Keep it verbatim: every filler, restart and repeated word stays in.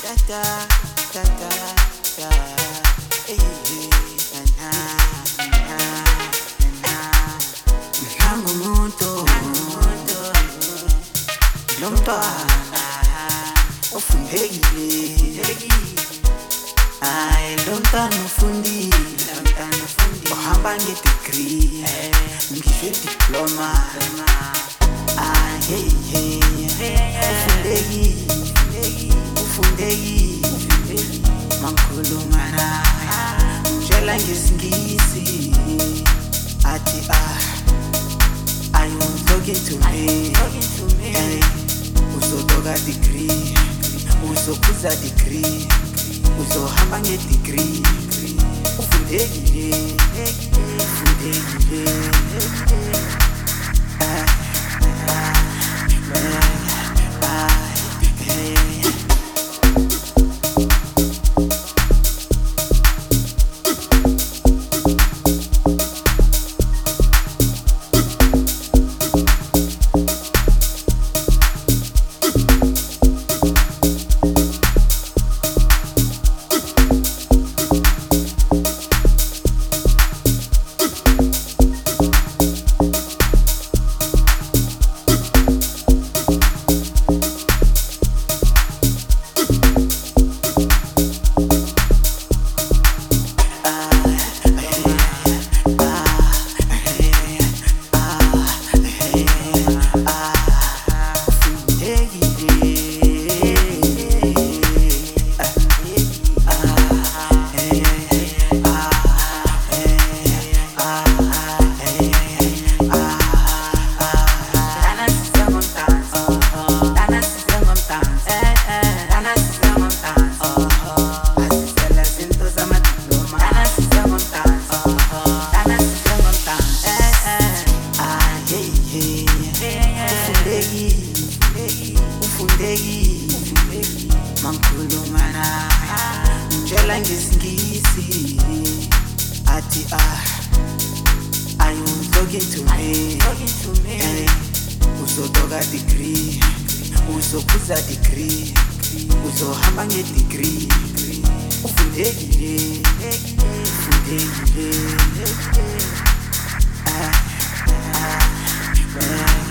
da da da da. Hey, hey, na na na. Ngihambe umuntu, lo mntwana ufundekile. Ay, lo mntwana ufundile, uhamba nge-degree, ngisho diploma. Ay, hey, hey, ufundekile, ufundekile. Mangikhuluma naye, ngitshela ngesingisi, athi ah, are you talking to me? Hey, uzotoka degree, uzophuza degree, uzohamba nge-degree. Ufundekile, ufundekile. Ah, ah, ah, ah, hey. Mangikhuluma naye, ngitshela ngesingisi, athi ah, are you talking to me? Hey, uzotoka degree, uzophuza degree, uzohamba nge-degree. Ufundekile, ufundekile. Ah, ah, ah.